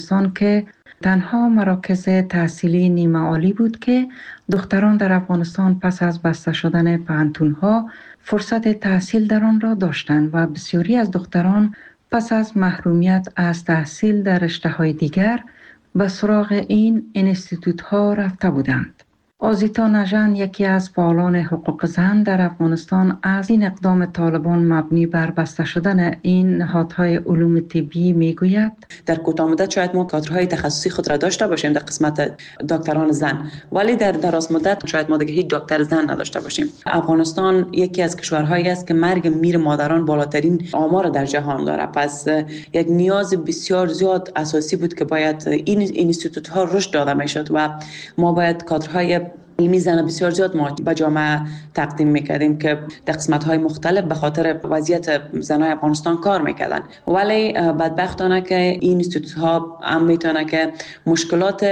که تنها مراکز تحصیلی نیمه عالی بود که دختران در افغانستان پس از بسته شدن پوهنتون‌ها فرصت تحصیل در آن را داشتند و بسیاری از دختران پس از محرومیت از تحصیل در رشته‌های دیگر به سراغ این انستیتوت‌ها رفته بودند. آزیتا نژند، یکی از فعالان حقوق زن در افغانستان، از این اقدام طالبان مبنی بر بسته شدن این نهادهای علوم طبی میگوید: در کوتاه مدت شاید ما کادرهای تخصصی خود را داشته باشیم در قسمت دکتران زن، ولی در دراز مدت شاید ما دیگه هیچ دکتر زن نداشته باشیم. افغانستان یکی از کشورهایی است که مرگ میر مادران بالاترین آمار در جهان داره. پس یک نیاز بسیار زیاد اساسی بود که باید این اینستیتوت ها رشد داده میشد و ما باید کادرهای علمی زن بسیار زیاد ما به جامعه تقدیم میکردیم که در قسمت‌های مختلف به خاطر وضعیت زنای افغانستان کار میکردن. ولی بدبختانه که این اینستیتوت‌ها هم میتونه که مشکلات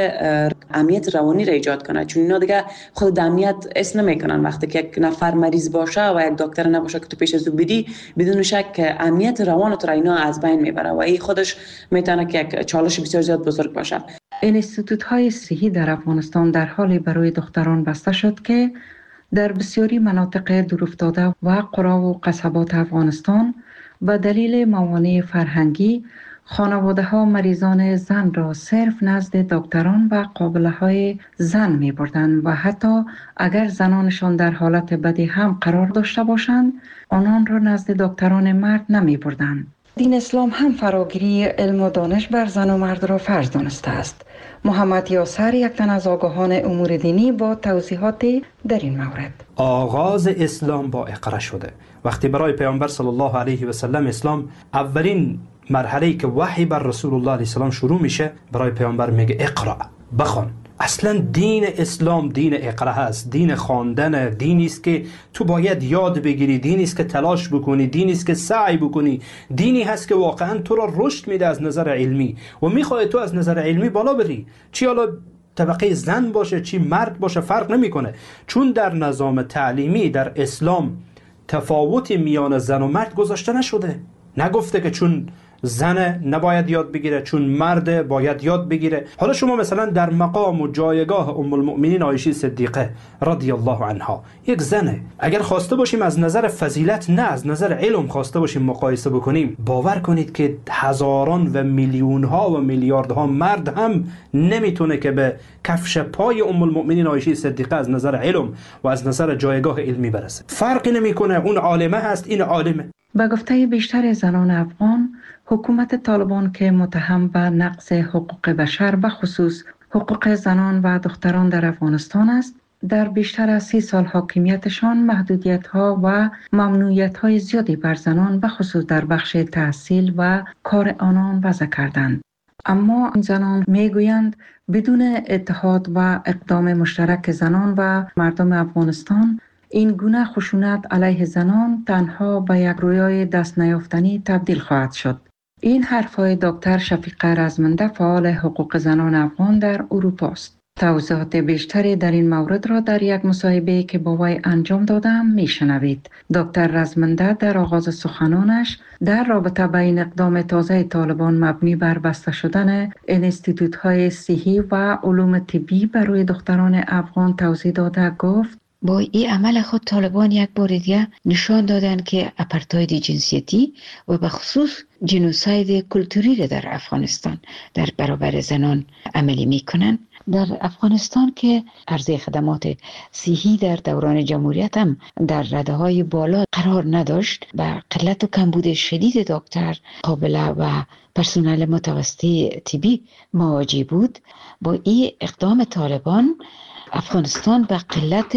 امنیت روانی را ایجاد کنه، چون اینا دیگه خود امنیت اسم نمیکنن. وقتی که یک نفر مریض باشه و یک دکتر نباشه که تو پیش از او بدی، بدون شک امنیت روان تو را اینا از بین میبره و این خودش میتونه که یک چالش بسیار زیاد بزرگ باشه. انستیتوت‌های صحی در افغانستان در حالی برای دختران بسته شد که در بسیاری مناطق دورافتاده و قرا و قصبات افغانستان به دلیل موانع فرهنگی خانواده‌ها مریضان زن را صرف نزد دکتران و قابله‌های زن می‌بردند و حتی اگر زنانشان در حالت بدی هم قرار داشته باشند، آنان را نزد دکتران مرد نمی‌بردند. دین اسلام هم فراگیری علم و دانش بر زن و مرد را فرض دانسته است. محمد یاسر، یک تن از آگاهان امور دینی، با توضیحات در این مورد: آغاز اسلام با اقرا شده. وقتی برای پیامبر صلی الله علیه و سلم اسلام اولین مرحله‌ای که وحی بر رسول الله علیه السلام شروع میشه، برای پیامبر میگه اقرا، بخوان. اصلا دین اسلام دین اقرا هست، دین خواندن، دینی است که تو باید یاد بگیری، دینی است که تلاش بکنی، دینی است که سعی بکنی، دینی هست که واقعا تو را رشد میده از نظر علمی و میخواد تو از نظر علمی بالا بری. چی حالا طبقه زن باشه چی مرد باشه فرق نمیکنه، چون در نظام تعلیمی در اسلام تفاوتی میان زن و مرد گذاشته نشده. نگفته که چون زن نباید یاد بگیره چون مرد باید یاد بگیره. حالا شما مثلا در مقام و جایگاه ام المؤمنین عایشه صدیقه رضی الله عنها، یک زنه، اگر خواسته باشیم از نظر فضیلت نه از نظر علم خواسته باشیم مقایسه بکنیم، باور کنید که هزاران و میلیون ها و میلیاردها مرد هم نمیتونه که به کفش پای ام المؤمنین عایشه صدیقه از نظر علم و از نظر جایگاه علمی برسه. فرقی نمیکنه، اون عالمه هست این عالمه. به گفته بیشتر زنان افغان، حکومت طالبان که متهم به نقض حقوق بشر به خصوص حقوق زنان و دختران در افغانستان است، در بیشتر از 30 سال حاکمیتشان محدودیت‌ها و ممنوعیت‌های زیادی بر زنان به خصوص در بخش تحصیل و کار آنان وضع کردند. اما این زنان میگویند بدون اتحاد و اقدام مشترک زنان و مردم افغانستان، این گونه خشونت علیه زنان تنها به یک رویای دست نیافتنی تبدیل خواهد شد. این حرفهای دکتر شفیق رزمنده، فعال حقوق زنان افغان در اروپا است. توضیحات بیشتری در این مورد را در یک مصاحبه که با وی انجام دادم میشنوید. دکتر رزمنده در آغاز سخنانش در رابطه با این اقدام تازه طالبان مبنی بر بسته شدن انستیتوت‌های صحی و علوم طبی برای دختران افغان توضیح داده گفت: با این عمل خود طالبان یک بار دیگه نشان دادن که اپارتاید جنسیتی و به خصوص جنوساید کلتوری را در افغانستان در برابر زنان عملی میکنن. در افغانستان که عرضه خدمات صحی در دوران جمهوریت هم در رده‌های بالا قرار نداشت، با قلت و کمبود شدید دکتر، قابله و پرسنل متوسطه طبی مواجه بود. با این اقدام طالبان افغانستان به قلت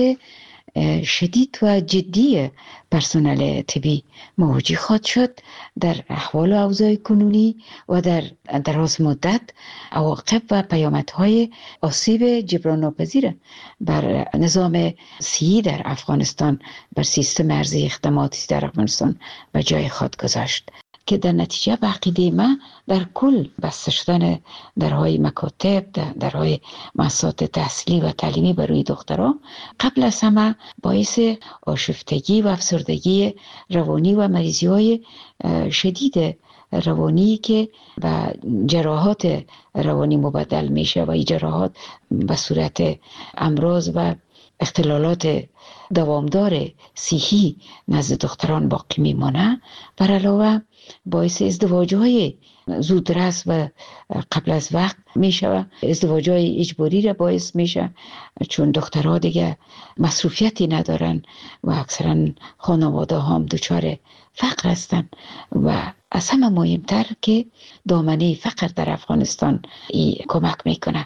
شدید و جدی پرسنل طبی مواجه خواهد شد. در احوال و اوضاع کنونی و در دراز مدت عواقب و پیامدهای آسیب جبران ناپذیر بر نظام صحی در افغانستان، بر سیستم عرضه خدماتی در افغانستان به جای خود گذاشت که در نتیجه به عقیده ما در کل بسته شدن درهای مکاتب، درهای مؤسسات تحصیلی و تعلیمی برای دخترها قبل از همه باعث آشفتگی و افسردگی روانی و مریضی‌های شدید روانی که به جراحات روانی مبدل میشه و این جراحات به صورت امراض و اختلالات دوامدار صحی نزد دختران باقی میمانه. بر علاوه باعث ازدواج‌های زودرس و قبل از وقت میشه، ازدواج‌های اجباری را باعث میشه، چون دخترها دیگه مصروفیتی ندارن و اکثرا خانواده هم دچار فقر هستن و از همه مهمتر که دامنه فقر در افغانستان کمک میکنه.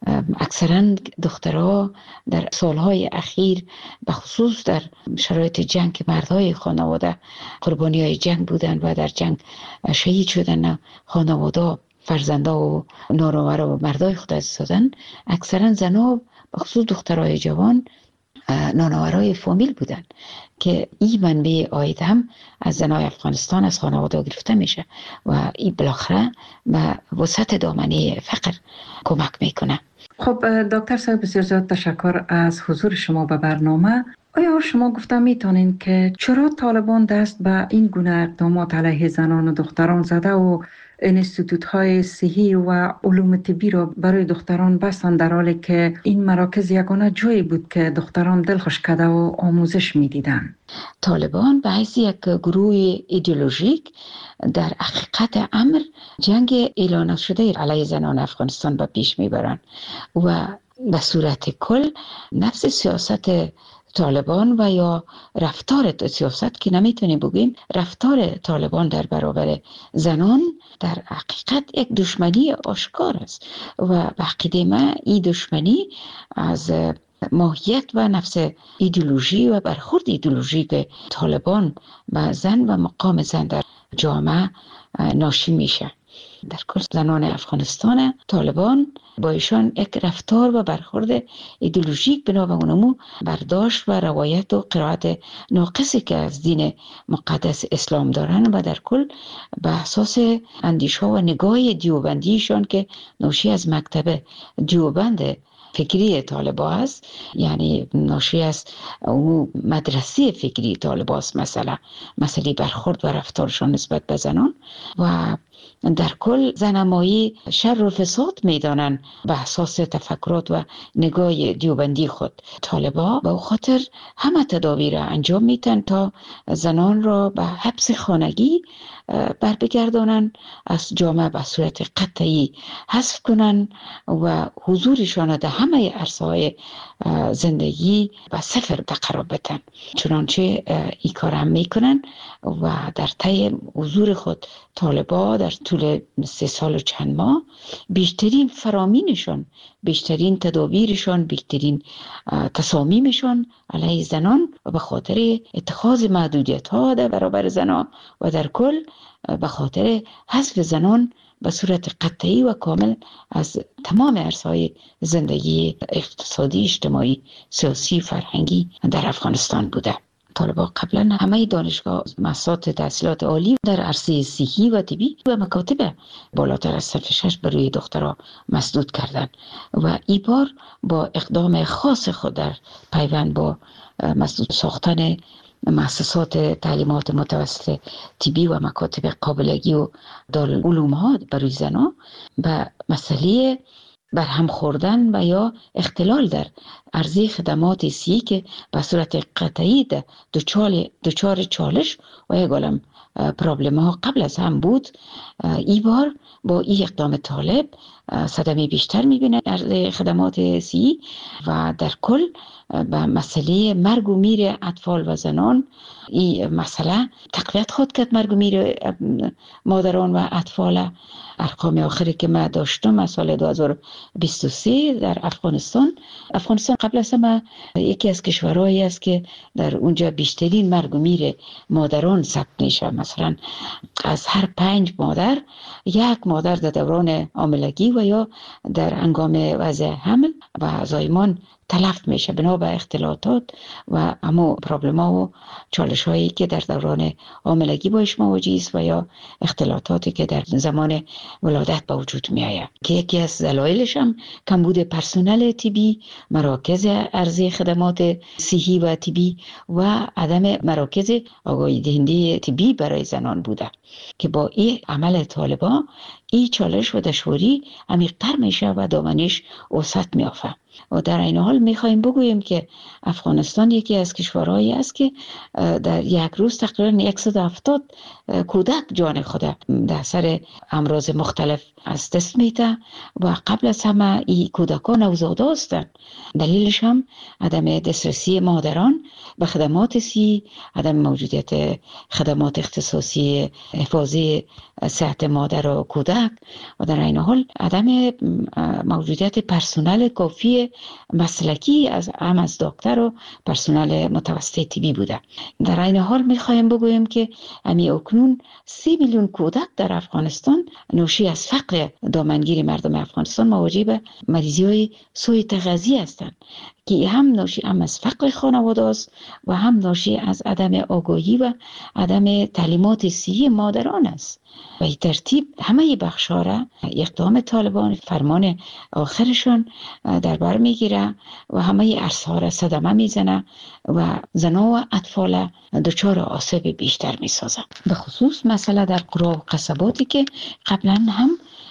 اکثرا دخترها در سالهای اخیر به خصوص در شرایط جنگ که مردهای خانواده قربانی های جنگ بودن و در جنگ شهید شدن، خانواده فرزنده و نانآور و مردای خود از دادن، اکثرا زنها به خصوص دخترای جوان نانآورای فامیل بودن که این منبع عاید هم از زنای افغانستان از خانواده گرفته میشه و این بالاخره به وسعت دامنه فقر کمک میکنه. خب دکتر صاحب، بسیار زیاد تشکر از حضور شما به برنامه. آیا شما گفته میتونین که چرا طالبان دست به این گونه اقدامات علیه زنان و دختران زده و انستیتوت های صحی و علوم طبی را برای دختران بستند، در حالی که این مراکز یگانه جایی بود که دختران دلخوش کرده و آموزش میدیدن؟ طالبان به حیث یک گروه ایدئولوژیک در حقیقت امر جنگ اعلان شده علیه زنان افغانستان به پیش میبرند و به صورت کل نفس سیاست طالبان و یا رفتار سیاست که نمیتونیم بگیم رفتار طالبان در برابر زنان در حقیقت یک دشمنی آشکار است و به عقیده من این دشمنی از ماهیت و نفس ایدئولوژی و برخورد ایدئولوژیک طالبان و زن و مقام زن در جامعه ناشی میشه. در کل زنان افغانستان طالبان با ایشان یک رفتار و برخورد ایدئولوژیک بنا به اونمو برداشت و روایت و قرائت ناقصی که از دین مقدس اسلام دارن و در کل به اساس اندیشه و نگاه دیوبندیشان که ناشی از مکتب دیوبند فکری طالبا است، یعنی ناشی از اون مدرسه فکری طالبا است، مسئله برخورد و رفتارشان نسبت به زنان و در کل زنمایی شر و فساد میدانن به اساس تفکرات و نگاه دیوبندی خود. طالبا به خاطر همه تدابیر انجام میتن تا زنان را به حبس خانگی بر بگردانن، از جامعه به صورت قطعی حذف کنن و حضورشان در همه عرصه‌های زندگی به صفر قرار بدن. چنانچه این کار هم میکنن و در طی حضور خود طالبا در طول 3 سال و چند ماه بیشترین فرامینشان، بیشترین تدابیرشان، بیشترین تصامیمشان علیه زنان و به خاطر اتخاذ محدودیت ها در برابر زنان و در کل به خاطر حذف زنان به صورت قطعی و کامل از تمام عرصه‌های زندگی اقتصادی، اجتماعی، سیاسی، فرهنگی در افغانستان بوده. طالبان قبلا همه دانشگاه مؤسسات تحصیلات عالی در عرصه صحی و طبی و مکاتب بالاتر از صف 6 برای دخترها مسدود کردند و این بار با اقدام خاص خود در پیوند با مسدود ساختن مؤسسات تعلیمات متوسط طبی و مکاتب قابلگی و دارالعلوم ها برای زنان به مسئله برهم خوردن و یا اختلال در عرضه خدمات صحی که به صورت قطعی دچار چالش و یک عالم پرابلم ها قبل از هم بود، این بار با این اقدام طالب صدمه بیشتر میبینه عرضه خدمات صحی و در کل به مسئله مرگ و میر اطفال و زنان این مسئله تقویت خود کرد. مرگ و میر مادران و اطفال ارقام آخری که ما داشتم از سال 2023 در افغانستان قبل از همه یکی از کشورهایی است که در اونجا بیشترین مرگ و میر مادران ثبت میشه. مثلا از هر 5 مادر 1 مادر در دوران حاملگی و یا در هنگام وضع حمل و زایمان تلف میشه بنا به اختلاطات و اما پرابلم ها و چالش هایی که در دوران حاملگی باش مواجه است و یا اختلاطاتی که در زمان ولادت به وجود می آید که یکی از دلایلش هم کمبود پرسنل طبی، مراکز عرضه خدمات صحی و طبی و عدم مراکز آگاهی دهنده طبی برای زنان بوده که با این عمل طالبان این چالش و دشواری عمیق‌تر میشه و دامنش وسعت میافته. و در این حال میخوایم بگوییم که افغانستان یکی از کشورهایی است که در یک روز تقریبا 170 کودک جان خود در اثر امراض مختلف از دست میده و قبل از همه این کودکان نوزاده هستند. دلیلش هم عدم دسترسی مادران به خدمات صحی، عدم موجودیت خدمات اختصاصی حفاظی صحت مادر و کودک و در این حال عدم موجودیت پرسنل کافی مسلکی از دکتر و پرسنل متوسط طبی بوده. در این حال میخوایم بگویم که امی اکنون 3 میلیون کودک در افغانستان ناشی از فقر دامنگیر مردم افغانستان مواجه به مریضی های سوء تغذیه هستند که هم ناشی از فقر خانواده است و هم ناشی از عدم آگاهی و عدم تعلیمات صحی مادران است. و این ترتیب همه بخش‌ها را اقدام طالبان فرمان آخرشون در بر میگیره و همه عرصه‌ها را صدمه میزنه و زنان و اطفال دچار آسیب بیشتر میسازه. به خصوص مسئله در قرى و قصباتی که قبلا هم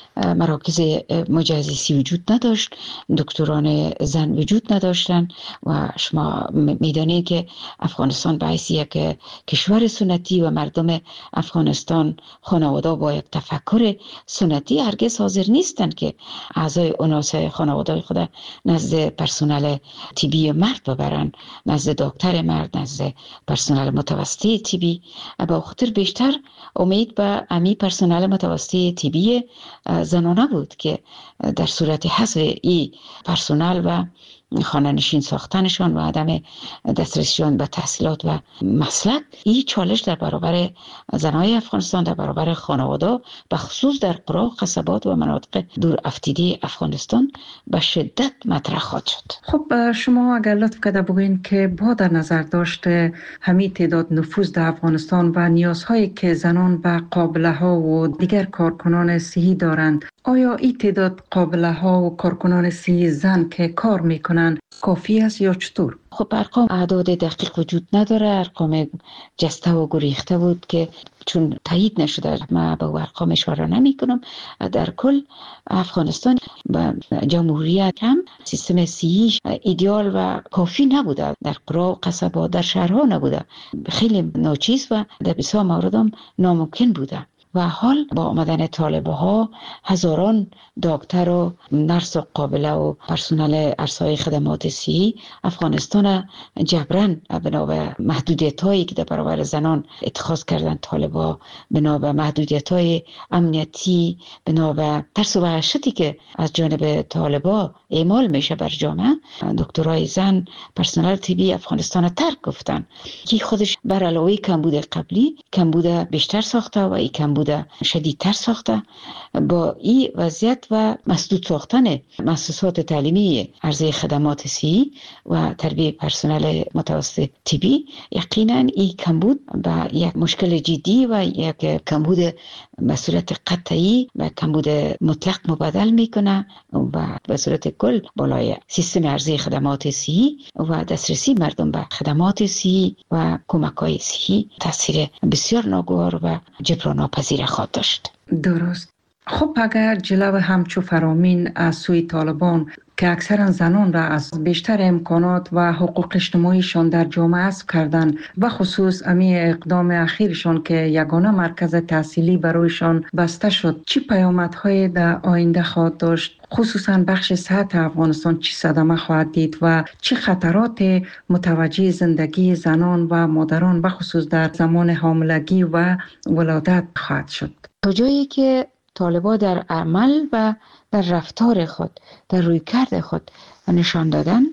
مراکز مجهزی وجود نداشت، دکتران زن وجود نداشتن و شما میدانید که افغانستان به حیث یک کشور سنتی و مردم افغانستان خانواده با یک تفکر سنتی هرگز حاضر نیستند که اعضای اناس خانواده خود نزد پرسنل طبی مرد ببرن، نزد دکتر مرد، نزد پرسنل متوسط طبی. با خاطر بیشتر امید به امی پرسنل متوسط طبی زنانه بود که در صورت حذف این پرسنل و خانه نشین ساختنشان و عدم دسترسیشان به تحصیلات و مسلک، این چالش در برابر زنای افغانستان، در برابر خانواده به خصوص در قرى و قصبات و مناطق دور افتیده افغانستان به شدت مطرح خواهد شد. خب شما اگر لطف کرده بگوین که با در نظر داشته همین تعداد نفوذ در افغانستان و نیازهایی که زنان و قابله ها و دیگر کارکنان صحی دارند، آیا این تعداد قابله ها و کارکنان صحی زن که کار میکنن کافی است یا چطور؟ خب ارقام اعداد دقیق وجود نداره، ارقام جسته و گریخته بود که چون تایید نشده من به ارقام اشاره نمی کنم. در کل افغانستان و جمهوریت هم سیستم صحی ایدئال و کافی نبوده، در قرى و قصبات در شهرها نبوده، خیلی ناچیز و در بسیار موارد هم ناممکن بوده. و حال با آمدن طالب‌ها هزاران دکتر و نرس و قابله و پرسنل ارسای خدمات صحی افغانستان جبران بنا به محدودیت‌هایی که در برابر زنان اتخاذ کردن طالب‌ها، بنا به محدودیت‌های امنیتی، بنا به ترس و وحشتی که از جانب طالب‌ها اعمال میشه بر جامعه، دکترای زن پرسنل طبی افغانستان ترک گفتن که خودش بر علاوه کمبود قبلی کمبود بیشتر ساخته و این کمبود شدیدتر ساخته. با این وضعیت و مسدود ساختن مؤسسات تعلیمی عرضه خدمات صحی و تربیت پرسنل متوسط طبی، یقینا این کمبود به یک مشکل جدی و یک کمبود به صورت قطعی و کمبود مطلق مبادل میکنه و به صورت کل بالای سیستم عرضه خدمات صحی و دسترسی مردم به خدمات صحی و کمک‌های صحی تاثیر بسیار ناگوار و جبران ناپذیر خواهد داشت. درست. خب اگر جلو همچو فرامین از سوی طالبان که اکثرا زنان را از بیشتر امکانات و حقوق اجتماعیشان در جامعه حذف کردند و خصوص امی اقدام اخیرشان که یگانه مرکز تحصیلی برایشان بسته شد، چی پیامدهای در آینده خواهد داشت؟ خصوصا بخش صحت افغانستان چی صدمه خواهد دید و چه خطرات متوجه زندگی زنان و مادران و خصوص در زمان حاملگی و ولادت خواهد شد؟ تا جایی که طالبان در عمل و در رفتار خود، در رویکرد خود نشان دادن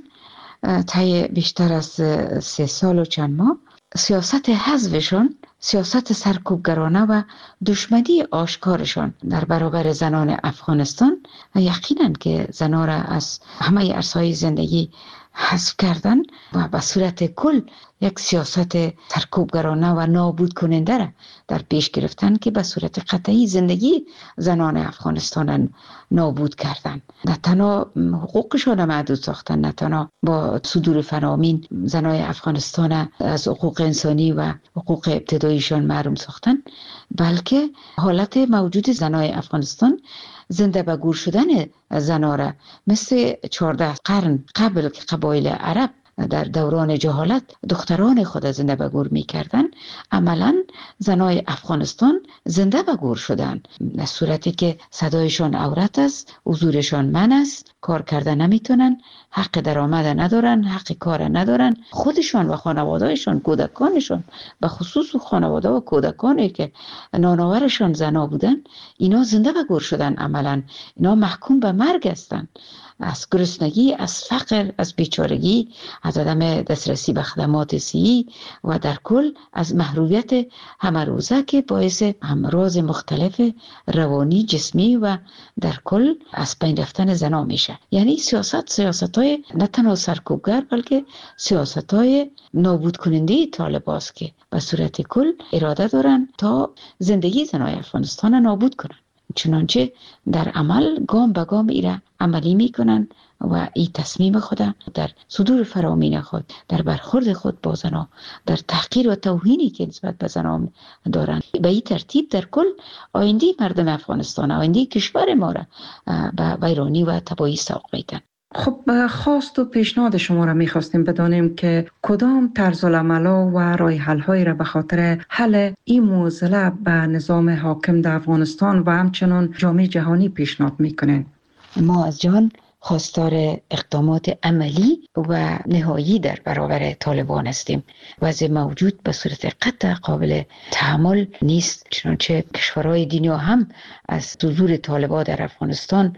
طی بیشتر از 3 سال و چند ماه، سیاست حذفشان، سیاست سرکوبگرانه و دشمنی آشکارشان در برابر زنان افغانستان یقینا که زنان را از همه عرصه‌های زندگی حذف کردن و به صورت کل یک سیاست سرکوبگرانه و نابود کننده را در پیش گرفتن که به صورت قطعی زندگی زنان افغانستان نابود کردن. نه تنها حقوقشان محدود ساختن، نه تنها با صدور فرامین زنای افغانستان از حقوق انسانی و حقوق ابتداییشان محروم ساختن، بلکه حالت موجود زنای افغانستان زنده به گور شدن زنا را مثل 14 قرن قبل که قبایل عرب در دوران جهالت دختران خود زنده به گور می کردن، عملا زنای افغانستان زنده به گور شدن، در صورتی که صدایشان عورت است، حضورشان منع است، کار کردن نمیتونن، حق درآمد ندارن، حق کار ندارن. خودشان و خانواده‌شان، کودکانشان، به خصوص خانواده و کودکانی که نانآورشان زنا بودن، اینا زنده به گور شدن. عملا اینا محکوم به مرگ هستند، از گرسنگی، از فقر، از بیچارگی، از عدم دسترسی به خدمات صحی و در کل از محرومیت همه روزه که باعث امراض مختلف روانی، جسمی و در کل از بین رفتن زنا میشه. یعنی سیاست‌های نه تنها سرکوبگر بلکه سیاست‌های نابود کننده طالباست که به صورت کل اراده دارن تا زندگی زنای افغانستان نابود کنن. چنانچه در عمل گام به گام ایره عملی میکنن و این تصمیم خود در صدور فرامین خود، در برخورد خود با زنا، در تحقیر و توهینی که نسبت به زنا دارن، به این ترتیب در کل آینده مردم افغانستان، آینده کشور ما را به ویرانی و تباهی سوق میدن. خب خواست و پیشنهاد شما را میخواستیم بدانیم که کدام طرز العمل و راه حل های را به خاطر حل این معضله به نظام حاکم در افغانستان و همچنان جامعه جهانی پیشنهاد میکنین. ما از جهان خواستار اقدامات عملی و نهایی در برابر طالبان هستیم. وضع موجود به صورت قطع قابل تحمل نیست، چنانچه کشورهای دنیا هم از حضور طالبان در افغانستان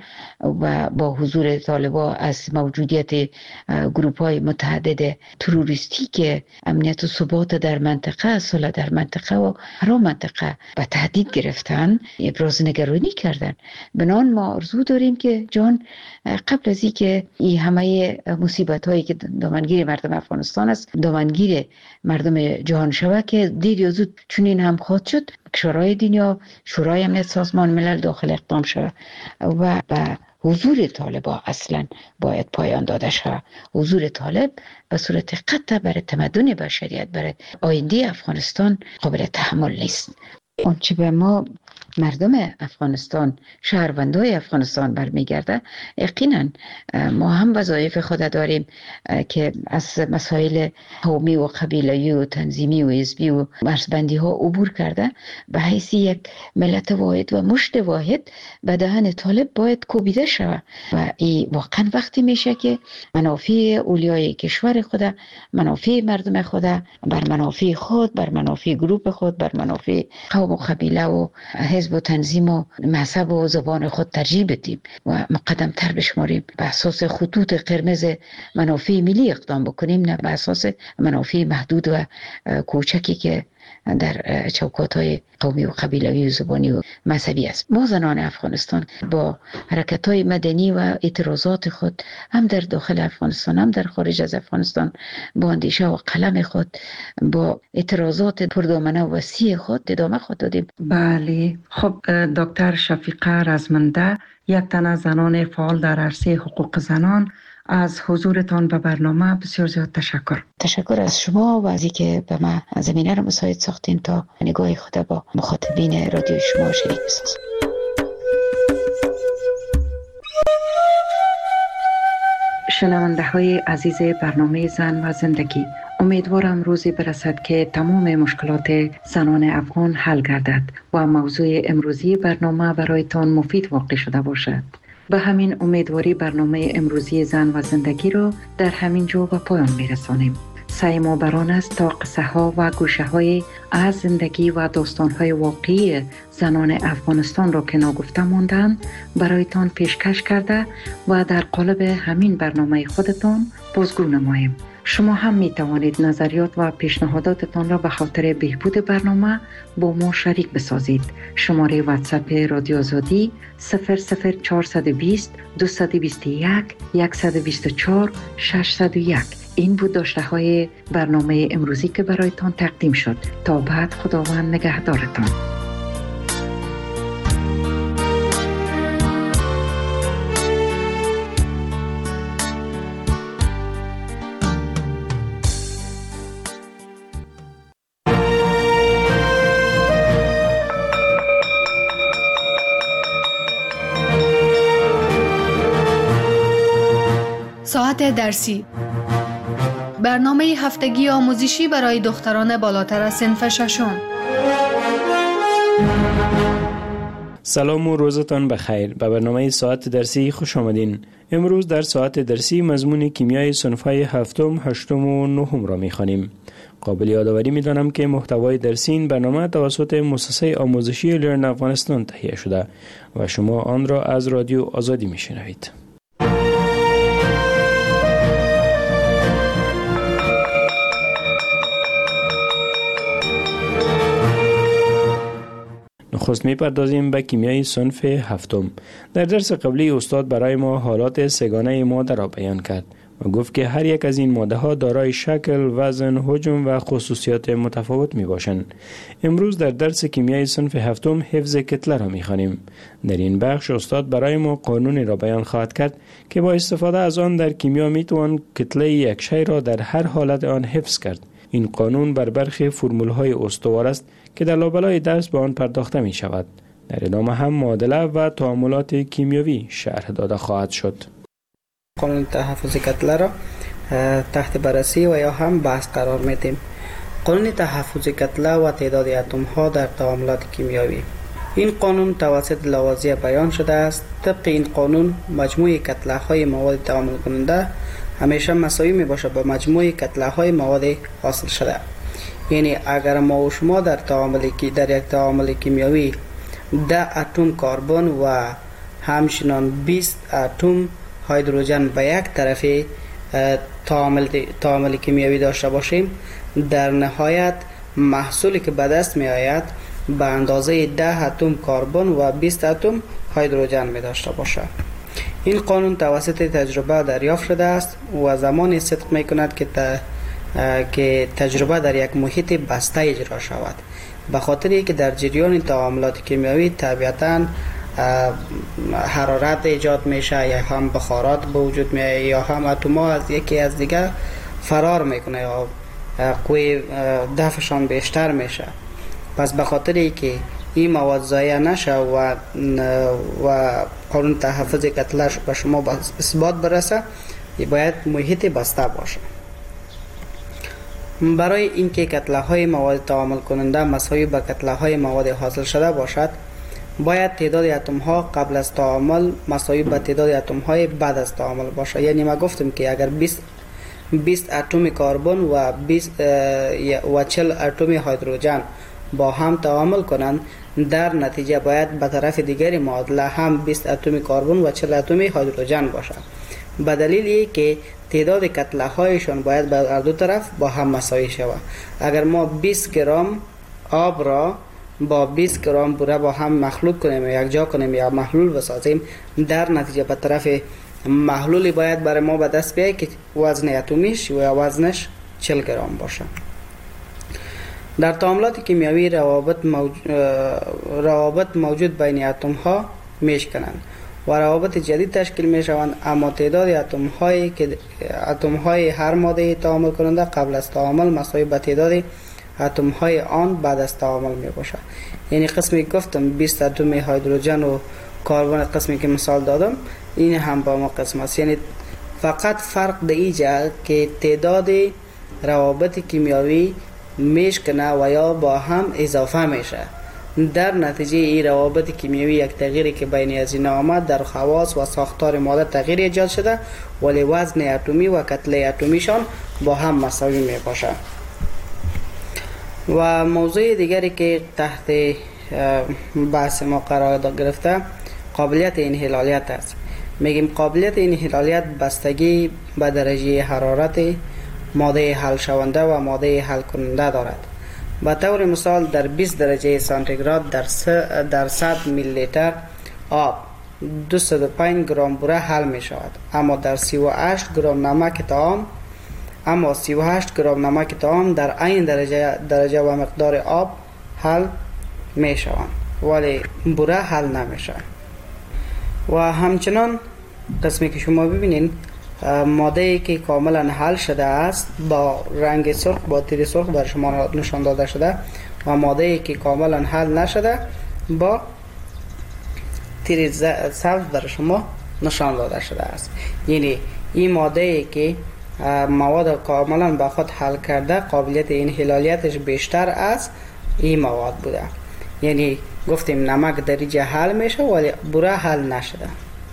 و با حضور طالبان از موجودیت گروپ‌های متعدد تروریستی که امنیت و ثبات در منطقه، صلح در منطقه و هر منطقه به تهدید گرفتن، ابراز نگرانی کردن. بنان ما آرزو داریم که جان قبل از این که این همه مصیبت هایی که دامنگیر مردم افغانستان است دامنگیر مردم جهان شود، که دیر یا زود چنین هم خواهد شد، کشورهای دنیا، شورای امنیت سازمان ملل داخل اقدام شود و به حضور طالبان اصلا باید پایان داده شود. حضور طالب به صورت قطع برای تمدن بشریت، برای آینده افغانستان قابل تحمل نیست. آنچه به ما مردم افغانستان، شهروندای افغانستان برمیگرده، یقینا ما هم وظایف خود داریم که از مسائل قومی و قبیله‌ای و تنظیمی و حزبی و مرزبندی ها عبور کرده به حیث یک ملت واحد و مشت واحد به دهن طالب باید کوبیده شود و این واقعا وقتی میشه که منافع اولیای کشور خود، منافع مردم خود بر منافع خود، بر منافع گروپ خود، بر منافع قوم و قبیله و حزب و تنظیم و مذهب و زبان خود ترجیح بدیم و مقدم تر بشماریم، به اساس خطوط قرمز منافع ملی اقدام بکنیم، نه به اساس منافع محدود و کوچکی که در چوکات‌های قومی و قبیلوی و زبانی و مذهبی است. ما زنان افغانستان با حرکت‌های مدنی و اعتراضات خود هم در داخل افغانستان هم در خارج از افغانستان با اندیشه و قلم خود، با اعتراضات پردامنه و وسیع خود ادامه خود دادیم. بله. خب دکتر شفیقه رزمنده، یک تن از زنان فعال در عرصه حقوق زنان، از حضورتان به برنامه بسیار زیاد تشکر از شما و از اینکه به ما زمینه را مساعد ساختین تا نگاه خود با مخاطبین رادیو شما شریک بسازم. شنونده های عزیز برنامه زن و زندگی، امیدوارم روزی برسد که تمام مشکلات زنان افغان حل گردد و موضوع امروزی برنامه برایتان مفید واقع شده باشد. به همین امیدواری برنامه امروزی زن و زندگی را در همین جا به پایان می‌رسانیم. سعی ما بران است تا قصه ها و گوشه های از زندگی و داستان های واقعی زنان افغانستان را که ناگفته ماندند برایتان پیشکش کرده و در قالب همین برنامه خودتان بازگو نماییم. شما هم می توانید نظریات و پیشنهاداتتان را به خاطر بهبود برنامه با ما شریک بسازید. شماره واتساپ رادیو آزادی 00420 221 124 601. این بود داشته های برنامه امروزی که برایتان تقدیم شد. تا بعد، خداوند نگهدارتان. ساعت درسی، برنامه هفتگی آموزشی برای دختران بالاتر از صنف ششم. سلام و روزتان بخیر. به برنامه ساعت درسی خوش آمدین. امروز در ساعت درسی مضمون کیمیای صنف‌های هفتم، هشتم و نهم را می‌خوانیم. قابل یادآوری می‌دانم که محتوای درسی این برنامه توسط مؤسسه آموزشی لرن افغانستان تهیه شده و شما آن را از رادیو آزادی می‌شنوید. نخست می‌پردازیم به کیمیای صنف هفتم. در درس قبلی استاد برای ما حالات سگانه ماده را بیان کرد و گفت که هر یک از این ماده ها دارای شکل، وزن، حجم و خصوصیات متفاوت می باشند. امروز در درس کیمیای صنف هفتم حفظ کتله را می خوانیم. در این بخش استاد برای ما قانونی را بیان خواهد کرد که با استفاده از آن در کیمیا می توان کتله یک شی را در هر حالت آن حفظ کرد. این قانون بر برخی فرمول‌های استوار است که در لابلای درس به آن پرداخته می شود. در ادامه هم معادله و تعاملات کیمیاوی شرح داده خواهد شد. قانون تحفظ کتله را تحت بررسی و یا هم بحث قرار میدیم. قانون تحفظ کتله و تعداد اتم ها در تعاملات کیمیاوی. این قانون توسط لاوازیه بیان شده است. طبق این قانون مجموع کتله های مواد تعامل کننده همیشه مساوی می باشد با مجموع کتله های مواد حاصل شده. یعنی اگر ما و شما در یک تعامل کیمیاوی 10 اتم کربن و همچنین 20 اتم هیدروژن به یک طرف تعامل کیمیاوی داشته باشیم، در نهایت محصولی که به دست می آید به اندازه 10 اتم کربن و 20 اتم هیدروژن می داشته باشد. این قانون توسط تجربه دریافت شده است و زمانی صدق می کند که تجربه در یک محیط بسته اجرا شود، به خاطر که در جریان تعاملات کیمیاوی طبیعتاً حرارت ایجاد میشه، یا هم بخارات به وجود میاد، یا هم اتم‌ها از یکی از دیگر فرار میکنه یا قوی دفعشان بیشتر میشه. پس به خاطر که این مواد ضایع نشه و قانون تحفظ کتله به شما اثبات برسه، باید محیط بسته باشه. برای اینکه کتله های مواد تعامل کننده مساوی با کتله های مواد حاصل شده باشد، باید تعداد اتم ها قبل از تعامل مساوی با تعداد اتم های بعد از تعامل باشه. یعنی ما گفتم که اگر 20 اتم کربن و 40 اتم هیدروژن با هم تعامل کنند، در نتیجه باید به طرف دیگری معادله هم 20 اتم کربن و 40 اتم هیدروژن باشد. به دلیلی که تعداد کتله هایشان باید به هر دو طرف با هم مساوی شود. اگر ما 20 گرم آب را با 20 گرم بوره با هم مخلوط کنیم، یک جا کنیم یا محلول بسازیم، در نتیجه به طرف محلولی باید برای ما به دست بیاید که وزن اتمیش و وزنش 40 گرم باشه. در تعاملات کیمیاوی روابط موجود بین اتم ها میشکنند و روابط جدید تشکیل می شوند، اما تعداد اتم های هر ماده تعامل کننده قبل از تعامل مساوی با تعداد اتم های آن بعد از تعامل می باشد. یعنی قسمی گفتم 20 اتم هیدروژن و کربن، قسمی که مثال دادم این هم با ما قسم است. یعنی فقط فرق در اینجا که تعداد روابط کیمیاوی میشکنه و یا با هم اضافه میشه. در نتیجه این روابط کیمیایی یک تغییری که بین از این آمد در خواص و ساختار ماده تغییر ایجاد شده، ولی وزن اتمی و کتله اتمیشان با هم مساوی می باشد. و موضوع دیگری که تحت بحث ما قرار گرفته قابلیت انحلالیت است. میگیم قابلیت انحلالیت بستگی به درجه حرارت ماده حل شونده و ماده حل کننده دارد. به طور مثال در 20 درجه سانتیگراد در 100 میلی لیتر آب 205 گرم بوره حل می شود، اما در 38 گرم نمک طعام در این درجه و مقدار آب حل می شوند، ولی بوره حل نمی شود. و همچنان قسمی که شما ببینید ماده که کاملا حل شده است با رنگ سرخ با تیر سرخ بر شما نشان داده شده و ماده که کاملا حل نشده با تیر سبز بر شما نشان داده شده است. یعنی این ماده که مواد کاملا با خود حل کرده قابلیت انحلالیتش بیشتر از این مواد بوده. یعنی گفتیم نمک درجه حل میشه ولی بوره حل نشده.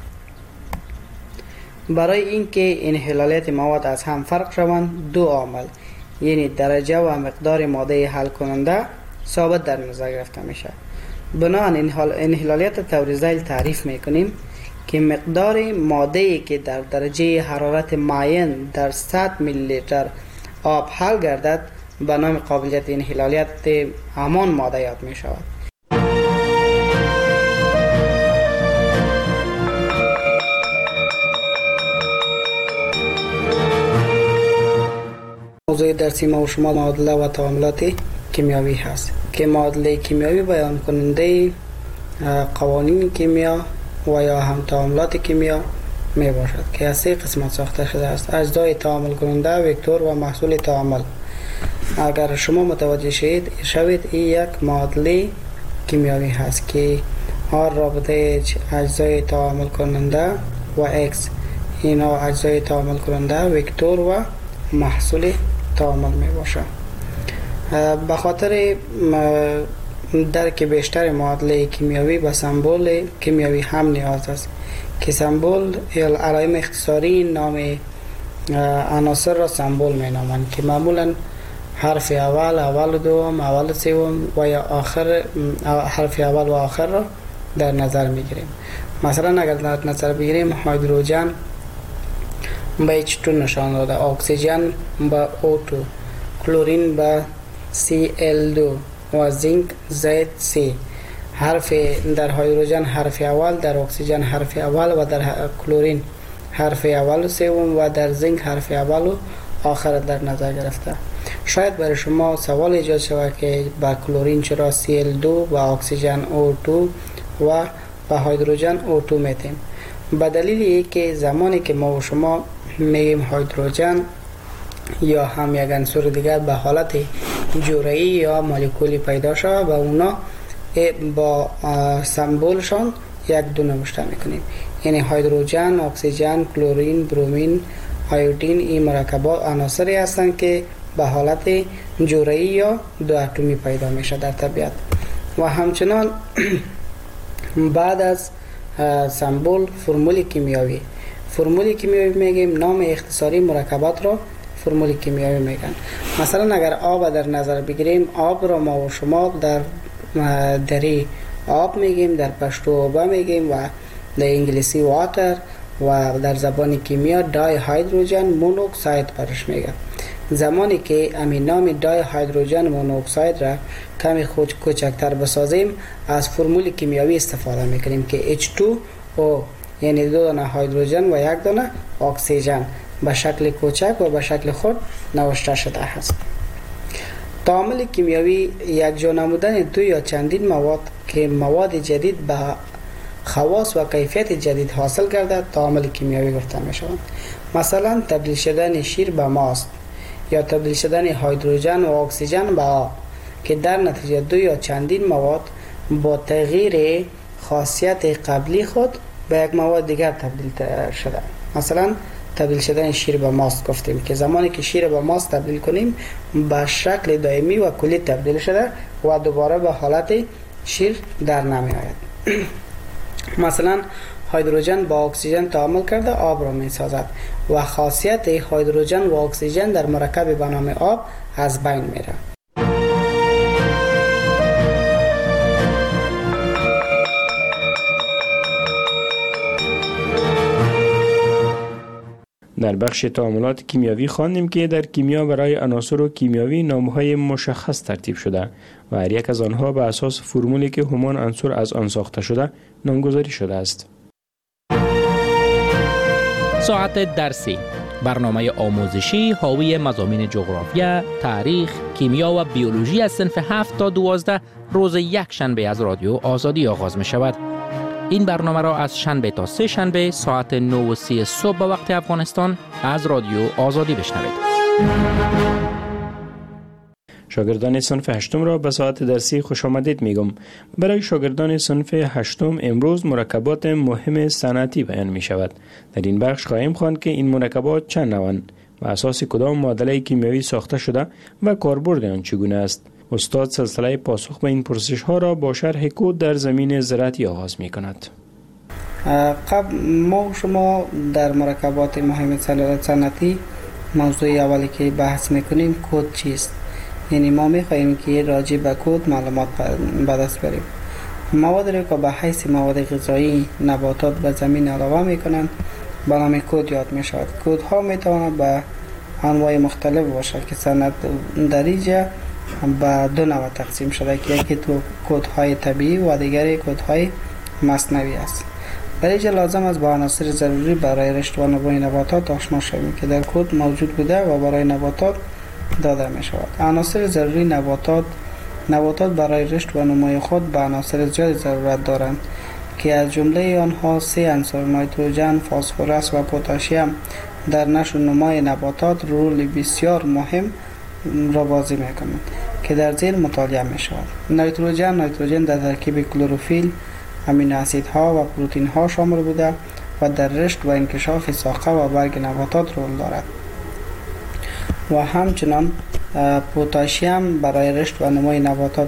برای اینکه انحلالیت مواد از هم فرق شوند دو عامل یعنی درجه و مقدار ماده حل کننده ثابت در نظر گرفته میشه. بنابراین انحلالیت طور ذیل تعریف میکنیم که مقدار ماده‌ای که در درجه حرارت معین در 100 میلی لیتر آب حل گردد به نام قابلیت انحلالیت همان ماده یاد می شود. موضوع درسی ما و شما معادله و تعاملات کیمیایی هست که معادله کیمیایی بیان کننده قوانین کیمیا و یا هم تعاملات کیمیا می باشد که از سه قسمت ساخته شده است: اجزای تعامل کننده، وکتور و محصول تعامل. اگر شما متوجه شوید این یک معادله کیمیایی هست که هر رابطه اجزای تعامل کننده و X اینا اجزای تعامل کننده، وکتور و محصول تعامل می باشد. به خاطر درک بیشتر معادله کیمیایی به سمبل کیمیایی هم نیاز است که سمبل علائم اختصاری نام عناصر را سمبل می نامند که معمولا حرف اول دوم، اول سوم و یا آخر حرف اول و آخر را در نظر می گیریم. مثلا اگر در نظر بگیریم هیدروژن به H2 نشان داده، اکسیژن به O2، کلورین به Cl2 و زینک ZC. حرف در هیدروژن حرف اول، در اکسیژن حرف اول و در کلورین حرف اول و سوم و در زینک حرف اول و آخر در نظر گرفته. شاید برای شما سوال ایجاد شود که با کلورین چرا Cl2 و اکسیژن O2 و با هیدروژن O2 میتیم؟ به دلیل اینکه زمانی که ما و شما میگیم هیدروژن یا هم یک عنصر دیگر به حالت جرعه‌ای یا مولکولی پیدا شود و اونا با سمبولشان یک دو نوشته میکنیم. یعنی هیدروژن، اکسیژن، کلورین، برومین، آیودین این مرکبات عناصری هستند که به حالت جرعه‌ای یا دو اتمی پیدا میشه در طبیعت. و همچنان بعد از سمبول فرمول کیمیایی میگیم، نام اختصاری مرکبات را فرمول کیمیایی میگن. مثلا اگر آب در نظر بگیریم، آب را ما و شما در دری آب میگیم، در پشتو آب میگیم و در انگلیسی واتر و در زبان کیمیا دای هیدروژن مونوکساید برش میگن. زمانی که همین نام دای هیدروژن مونوکساید را کمی کوچکتر بسازیم از فرمول کیمیایی استفاده میکنیم که H2O یعنی دو دانه هیدروژن و یک دانه اکسیژن به شکل کوچک و به شکل خود نوشته شده است. تعامل کیمیایی یک جا نمودن دو یا چندین مواد که مواد جدید به خواص و کیفیت جدید حاصل کرده تعامل کیمیایی گفته می شود. مثلا تبدیل شدن شیر به ماست یا تبدیل شدن هیدروژن و اکسیژن به آب که در نتیجه دو یا چندین مواد با تغییر خاصیت قبلی خود به یک مواد دیگر تبدیل شده. مثلا تبدیل شدن شیر به ماست گفتیم که زمانی که شیر به ماست تبدیل کنیم به شکل دائمی و کلی تبدیل شده و دوباره به حالت شیر در نمی آید. مثلا هیدروژن با اکسیژن تعامل کرده آب را می سازد و خاصیت هیدروژن و اکسیژن در مرکب به نام آب از بین میره. در بخش تعاملات کیمیایی خواندیم که در کیمیا برای عناصر کیمیایی نام‌های مشخص ترتیب شده و هر یک از آنها به اساس فرمولی که همان عنصر از آن ساخته شده نامگذاری شده است. ساعت درسی، برنامه آموزشی حاوی مضامین جغرافیا، تاریخ، کیمیا و بیولوژی از صنف 7 تا 12 روز یک شنبه از رادیو آزادی آغاز می شود. این برنامه را از شنبه تا سه شنبه ساعت 9:30 صبح به وقت افغانستان از رادیو آزادی بشنوید. شاگردان صنف 8 را به ساعت درسی خوش آمدید میگم. برای شاگردان صنف 8 امروز مرکبات مهم صنعتی بیان می شود. در این بخش خواهیم خواند که این مرکبات چند نوعند و اساس کدام معادله کیمیایی ساخته شده و کاربرد آن چگونه است. استاد سلسله پاسخ به این پرسش ها را با شرح کد در زمین زراعتی آغاز می کند. ما شما در مرکبات مهم صنعتی موضوع اولی که بحث میکنیم کد چیست؟ یعنی ما میخواهیم که راجع به کد معلومات به دست بریم. مواد را که به حیث مواد غذایی نباتات به زمین علاوه میکنند به نام کد یاد میشود. کد ها میتواند به انواع مختلف باشد که صنعت در اینجا به دو نوع تقسیم شده که یکی تو کدهای طبیعی و دیگری کدهای مصنوعی است. در اینجا لازم است با عناصر ضروری برای رشد و نمو نباتات آشنا شویم که در کد موجود بوده و برای نباتات داده می شود. عناصر ضروری نباتات برای رشد و نمو خود به عناصر زیاد ضرورت دارند که از جمله آنها 3 عنصر نیتروژن، فسفرس و پتاسیم در نشو و نمای نباتات رول بسیار مهم را بازی میکنند که در زیر مطالعه می شود. نیتروژن در ترکیب کلروفیل، امینو اسیدها و پروتئین ها شامل بوده و در رشد و انکشاف ساقه و برگ نباتات رول دارد. و همچنان پتاسیم برای رشد و نمای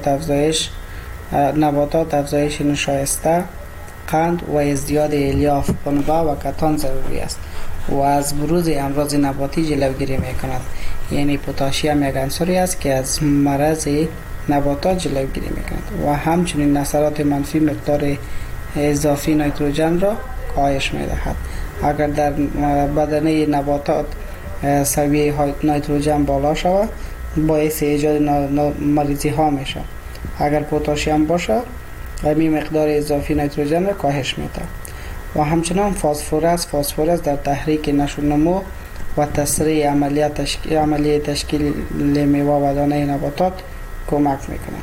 نباتات افزایش نشایسته، قند و ازدیاد الیاف، پنبه و کتان ضروری است و از بروز امراض نباتی جلوگیری میکند. یعنی پتاسیم یک عنصری است که از مرض نباتات جلوگیری میکند و همچنین اثرات منفی مقدار اضافی نیتروژن را کاهش میدهد. اگر در بدنه نباتات سویه نیتروژن بالا شود باعث ایجاد مریضی ها میشه. اگر پتاسیم باشه این مقدار اضافی نیتروژن را کاهش میده. و همچنان فسفرس در تحریک نشو و نمو و تسریع عملیه تشکیل میوه و دانه نباتات کمک میکنه.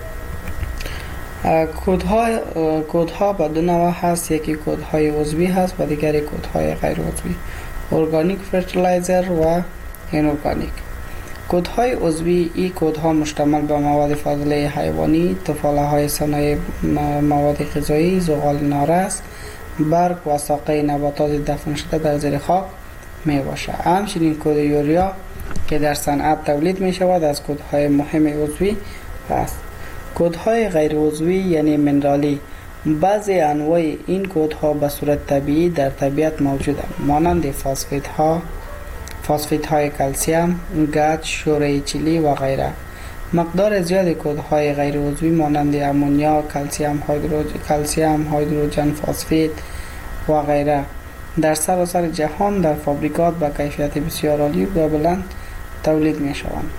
کودها به دو نوع هست، یکی کودهای عضوی هست و دیگری کودهای غیر عضوی، ارگانیک فرتیلایزر و اینورگانیک. کودهای عضوی این کودها مشتمل به مواد فاضله حیوانی، تفاله های صنایع مواد غذایی، زغال نارس، برگ و ساقه نباتات دفن شده در زیر خاک می باشد. همچنین کود یوریا که در صنعت تولید می شود از کودهای مهم عضوی است. کودهای غیر عضوی یعنی منرالی، بعضی انواع این کودها به صورت طبیعی در طبیعت موجودند، مانند فاسفیت های کلسیم، گچ، شوره چیلی و غیره. مقدار زیاد کودهای غیر عضوی مانند امونیا، کلسیم هیدروژن فسفید و غیره در سراسر جهان در فابریکات با کیفیت بسیار عالی و بلند تولید می شوند.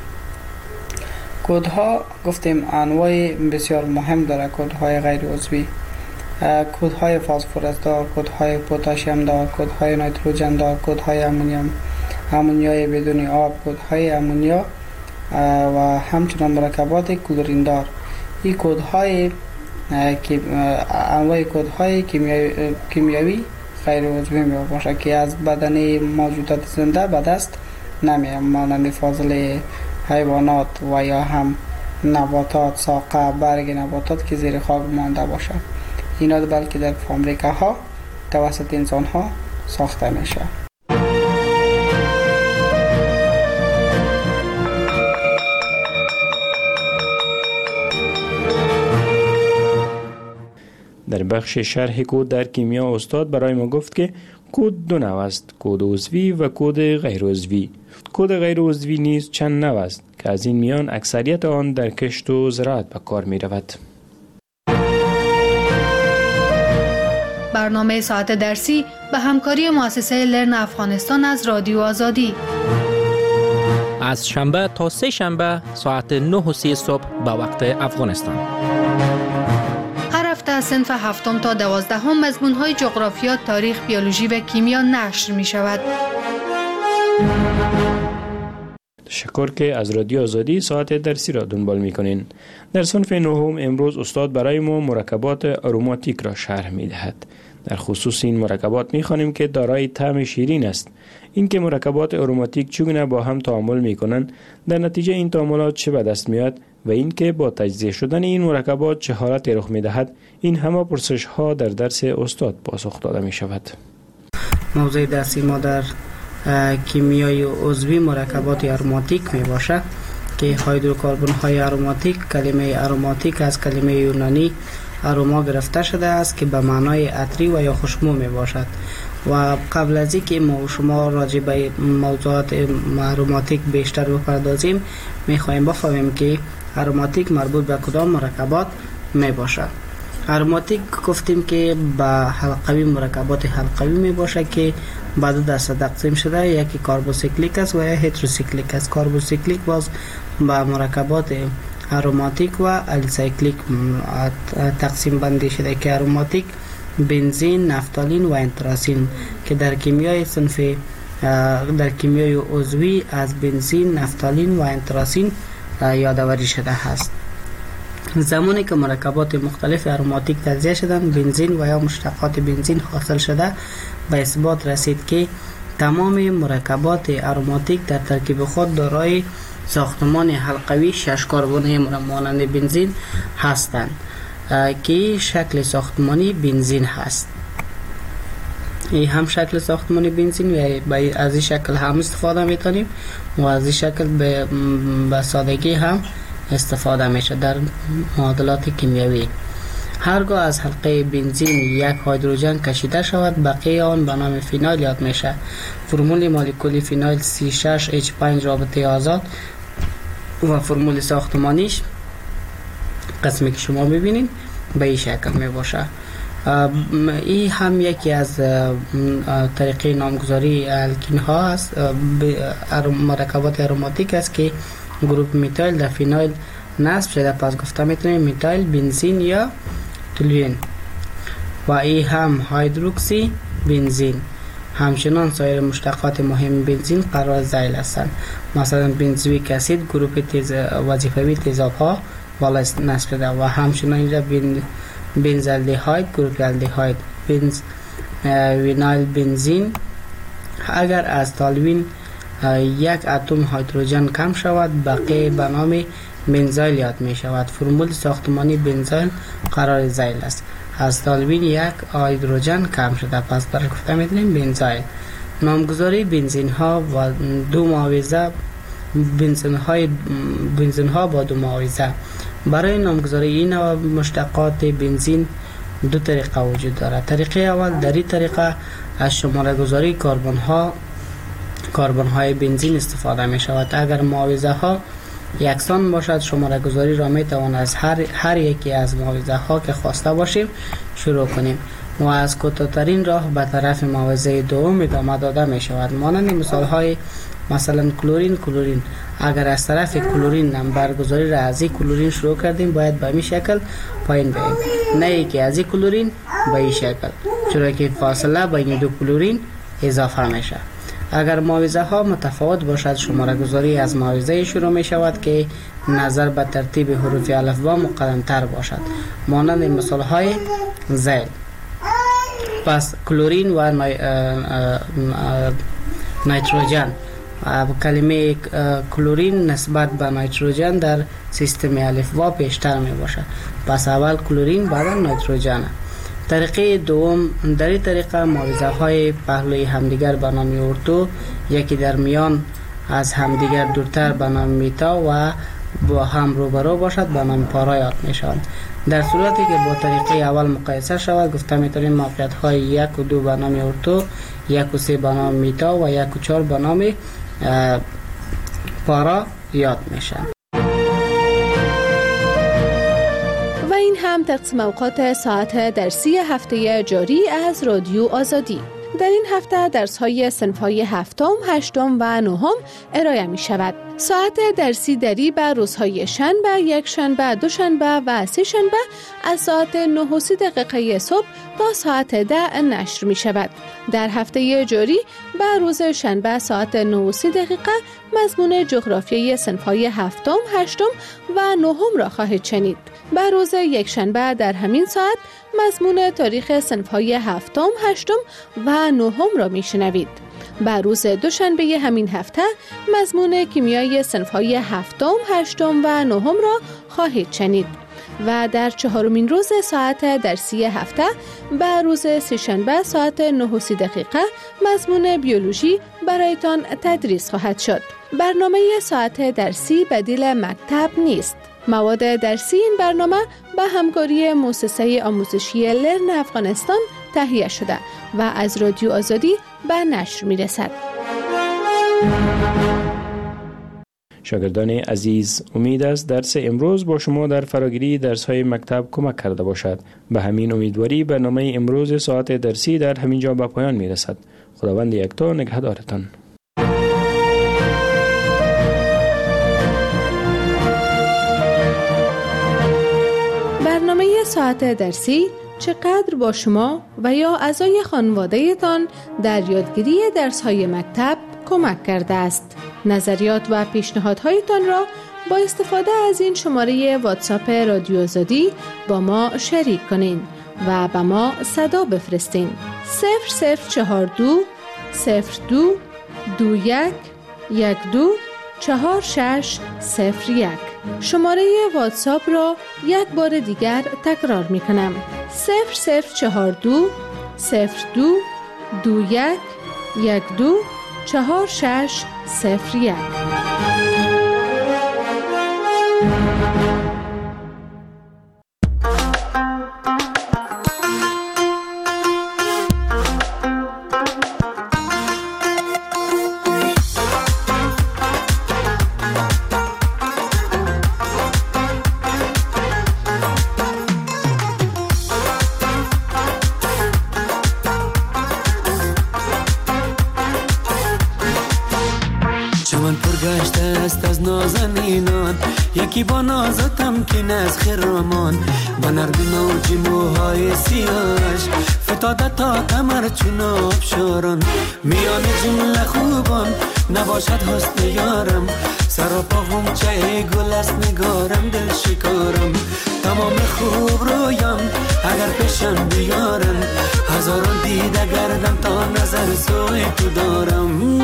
کودها گفتیم انواع بسیار مهم داره. کودهای غیر عضوی، کودهای فسفرس دار، کودهای پتاسیم دار، کودهای نیتروژن دار، کودهای امونیای بدون آب، کودهای امونیا و همچنین مرکبات کلورین دار. این کودهای انواع کودهای کیمیایی غیر عضوی می باشد که از بدن موجودات زنده به دست نمی، مانند فاضله حیوانات و یا هم نباتات، ساقه، برگ نباتات که زیر خاک مانده باشد. اینا بلکه در فابریکه‌ها توسط انسان‌ها ساخته میشه. در بخش شرح کد در کیمیا استاد برای ما گفت که کد دو نوع است، کد عضوی و کد غیر عضوی. کد غیر عضوی نیز چند نوع است که از این میان اکثریت آن در کشت و زراعت به کار می رود. برنامه ساعت درسی به همکاری مؤسسه لرن افغانستان از رادیو آزادی. از شنبه تا سه شنبه ساعت 9:30 صبح به وقت افغانستان. هر هفته از صنف 7 تا 12 مضمون‌های جغرافیا، تاریخ، بیولوژی و کیمیا نشر می شود. تشکر که از رادیو آزادی ساعت درسی را دنبال می‌کنین. در صنف 9 امروز استاد برای ما مرکبات آروماتیک را شرح می‌دهد. در خصوص این مرکبات می‌خوانیم که دارای طعم شیرین است. اینکه مرکبات آروماتیک چگونه با هم تعامل می‌کنند، در نتیجه این تعاملات چه به دست میاد و اینکه با تجزیه شدن این مرکبات چه حالتی رخ می‌دهد، این همه پرسش‌ها در درس استاد پاسخ داده می‌شود. موضوع درسی ما در کیمیای عضوی مرکبات آروماتیک می باشد که هیدروکربن های آروماتیک، کلمه آروماتیک از کلمه یونانی آروما گرفته شده است که به معنای عطری و یا خوشبو می باشد. و قبل از اینکه ما و شما راجع به موضوعات آروماتیک بیشتر بپردازیم، می خواهیم بفهمیم که آروماتیک مربوط به کدام مرکبات می باشد. آروماتیک گفتیم که به حلقوی مرکبات حلقوی می باشه که به دو دسته تقسیم شده، یکی کاربوسیکلیک است و یا هتروسیکلیک است. کاربوسیکلیک باز به مرکبات آروماتیک و الیسایکلیک تقسیم بندی شده که آروماتیک بنزین، نفتالین و انتراسین که در کیمیای صنف در کیمیای عضوی از بنزین، نفتالین و انتراسین یادآوری شده است. زمانی که مرکبات مختلف آروماتیک تجزیه شدند، بنزین و یا مشتقات بنزین حاصل شده، به اثبات رسید که تمام مرکبات آروماتیک در ترکیب خود دارای ساختمان حلقوی 6 کربن مانند بنزین هستند که شکل ساختمانی بنزین هست. این هم شکل ساختمانی بنزین و از این شکل هم استفاده میتونیم و از این شکل به سادگی هم استفاده میشه در معادلات کیمیایی. هرگاه از حلقه بنزین یک هیدروژن کشیده شود، بقیه آن به نام فینال یاد میشه. فرمول مولکولی فینال C6H5 رابطه آزاد و فرمول ساختمانیش قسمی که شما میبینید به این شکل میباشه. این هم یکی از طریقه نامگذاری الکین ها است، مرکبات آروماتیک است که گروپ میتایل در فینال نصب شده. پس گفته میتونیم میتایل بنزین یا تولوین. و این هم هیدروکسی بنزین. همچنان سایر مشتقات مهم بنزین قرار ذیل هستند. مثلا بنزویک اسید گروپ وظیفوی تیزاب ها بالا نصب شده و همچنان اینجا بنزالدهاید گروپ الدهاید. وینایل بنزین. اگر از تالوین یک اتم هیدروژن کم شود، بقیه به نام بنزایل یاد می شود. فرمول ساختمانی بنزایل قرار ذیل است. از تالوین یک هیدروژن کم شده، پس برای گفته می دونیم بنزایل. نامگذاری بنزین ها و دو معاوضه، بنزین ها با دو معاوضه. برای نامگذاری این نوع مشتقات بنزین دو طریقه وجود دارد. طریقه اول، در این طریقه از شماره گذاری کربن های بنزین استفاده می شود. اگر معاوضه ها یکسان باشد، شماره گذاری را می توان از هر یکی از معاوضه ها که خواسته باشیم شروع کنیم و از کوتاه‌ترین راه به طرف معاوضه دوم ادامه داده می شود. مانند مثال های مثلا کلورین. اگر از طرف کلورین نمبر گذاری را از این کلورین شروع کردیم، باید به این شکل پایین بریم، نه یکی از این کلورین به این شکل، چرا که فاصله بین دو کلورین اضافه میشه. اگر معاوضه ها متفاوت باشد، شماره گذاری از معاوضه شروع می شود که نظر به ترتیب حروف الفبا مقدم تر باشد، مانند مثال های ذیل. پس کلورین و نیتروژن. کلمه کلورین نسبت به نیتروژن در سیستم الفبا پیشتر می باشد، پس اول کلورین بعد نیتروژن. طریقه دوم، در این طریقه معاوضه های پهلوی همدیگر به نام ارتو، یکی در میان از همدیگر دورتر به نام میتا و با هم روبرو باشد به نام پارا یاد می شوند. در صورتی که با طریقه اول مقایسه شود گفته میتونیم موقعیت های 1 و 2 به نام اورتو، 1 و 3 به نام میتا و 1 و 4 به نام پارا یاد میشن. و این هم تقسیم اوقات ساعت درسی هفته جاری از رادیو آزادی. در این هفته درس‌های صنف‌های هفتم، هشتم و نهم ارائه می‌شود. ساعت درسی دری به روزهای شنبه، یک شنبه، دو شنبه و سه شنبه از ساعت 9:30 صبح تا ساعت 10 نشر می‌شود. در هفته جاری به روز شنبه ساعت 9:30 مضمون جغرافیای صنف‌های هفتم، هشتم و نهم را خواهید شنید. به روز یک شنبه در همین ساعت مضمون تاریخ صنف‌های هفتم، هشتم و نهم را میشنوید. به روز دوشنبه همین هفته مضمون کیمیای صنف‌های هفتم، هشتم و نهم را خواهید شنید. و در چهارمین روز ساعت درسی هفته به روز سه‌شنبه ساعت 9:30 مضمون بیولوژی برایتان تدریس خواهد شد. برنامه ساعت درسی بدیل مکتب نیست. مواد درسی این برنامه به همکاری مؤسسه آموزشی لرن افغانستان تهیه شده و از رادیو آزادی به نشر می رسد. شاگردان عزیز، امید است درس امروز با شما در فراگیری درس‌های مکتب کمک کرده باشد. به همین امیدواری برنامه امروز ساعت درسی در همین جا به پایان می رسد. خداوند یکتا نگهدارتان. برنامه ساعت درسی چقدر با شما و یا اعضای خانواده‌تان در یادگیری درس‌های مکتب کمک کرده است؟ نظریات و پیشنهادهایتان را با استفاده از این شماره واتساپ رادیو آزادی با ما شریک کنین و به ما صدا بفرستین. 0042 02 21 12 4601. شماره واتساپ را یک بار دیگر تکرار می کنم. 0042 02 21 12 4601. یکی با نازتم که نز خرامان با نرمی موجی موهای سیاش فتاده تا کمر چون آبشاران میان جمله خوبان نباشد حسن یارم سراپا غنچه گل است نگارم دل شکارم تمام خوب رویم اگر پیشم بیارم هزاران دیده گردم تا نظر سوی تو دارم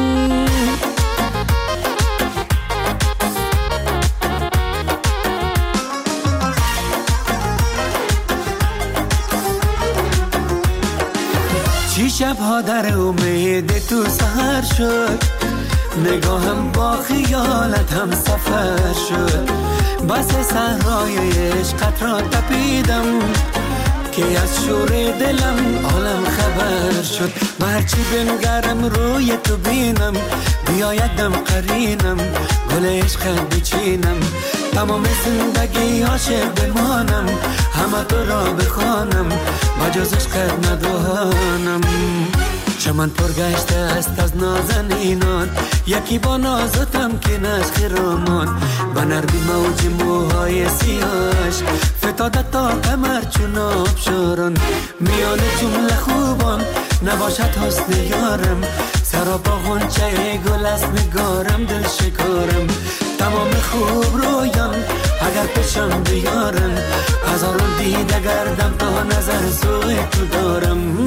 چی شبها در امید تو سهر شد نگاهم با خیالت هم سفر شد بس صحرای عشقت را تپیدم که از شور دلم عالم خبر شد و هرچی بنگرم روی تو بینم بیاید دم قرینم گل عشقت بچینم تمام زندگی عاشق بمانم همه تو را بخوانم بجز عشقت ندوانم چمن پرگشته است از نازنینان یکی با نازتم که نش خرامان با نرمی موج موهای سیاش فتاده تا کمر چون آبشاران میان جمله خوبان نباشد حسن یارم سراپا غنچه گل است نگارم دل شکارم تمام خوب رویم اگر پیشم بیارم هزاران دیده گردم تا نظر سوی تو دارم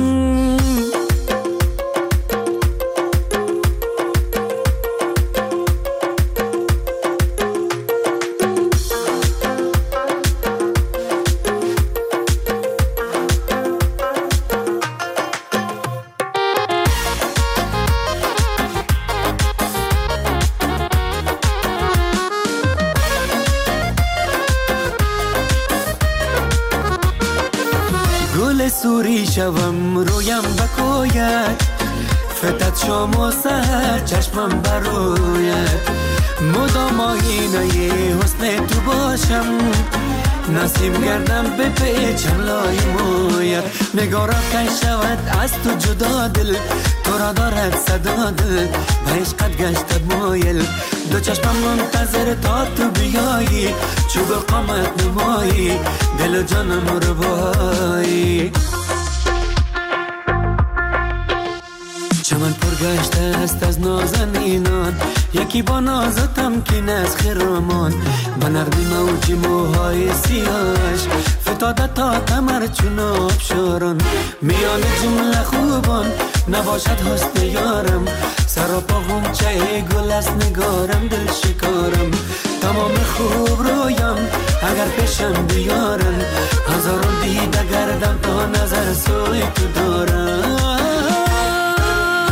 کوری شوم رویم بکوید فتت شام و سهر چشمم بروید مدام آینه حسن تو باشم نسیم گردم به پیچم لای مویت نگارا کن شود از تو جدا دل تو را دارد صدا دل به عشقت گشتد مایل دو چشمم منتظر تا تو بیایی چوب قامت نمایی دل و جانم رو بایی چمن پرگشته است از نازنینان یکی با نازتم که از خرامان به نرمی موجی موهای سیاهش فتاده تا کمر چون آبشاران میان جمله خوبان نباشد حسن یارم سر و پا غنچه گل است نگارم دل شکارم تمام خوب رویم اگر پیشم بیارن هزاران دیده گردم تا نظر سوی تو دارم